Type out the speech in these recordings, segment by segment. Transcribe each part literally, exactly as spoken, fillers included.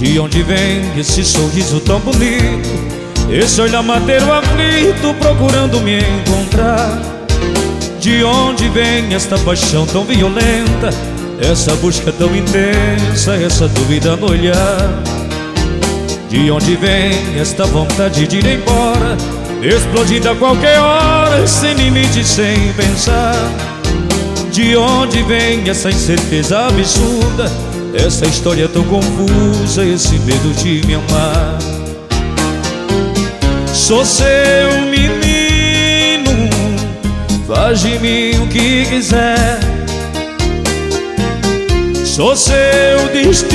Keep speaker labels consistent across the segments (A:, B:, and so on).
A: De onde vem esse sorriso tão bonito, esse olhar mateiro aflito procurando me encontrar? De onde vem esta paixão tão violenta, essa busca tão intensa, essa dúvida no olhar? De onde vem esta vontade de ir embora, explodindo a qualquer hora, sem limite, sem pensar? De onde vem essa incerteza absurda, essa história tão confusa, esse medo de me amar? Sou seu menino, faz de mim o que quiser. Sou seu destino,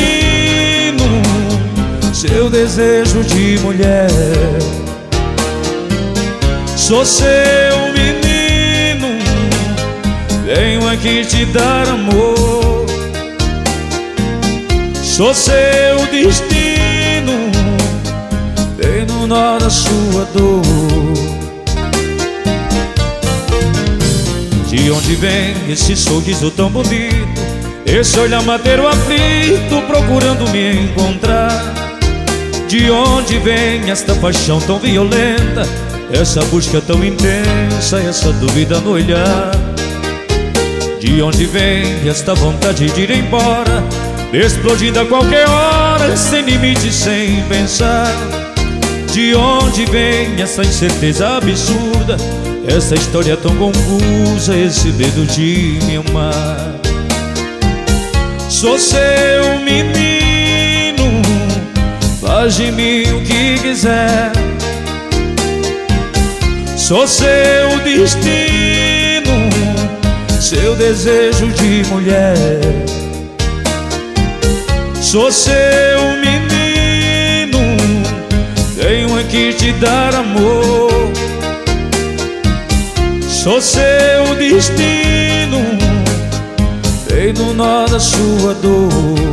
A: seu desejo de mulher. Sou seu menino, venho aqui te dar amor. Sou seu destino, bem no nó da sua dor. De onde vem esse sorriso tão bonito, esse olhar mateiro aflito procurando me encontrar? De onde vem esta paixão tão violenta, essa busca tão intensa, essa dúvida no olhar? De onde vem esta vontade de ir embora, explodindo a qualquer hora, sem limite, sem pensar? De onde vem essa incerteza absurda, essa história tão confusa, esse medo de me amar? Sou seu menino, faz de mim o que quiser. Sou seu destino, seu desejo de mulher. Sou seu menino, venho aqui te dar amor. Sou seu destino, bem no nó da sua dor.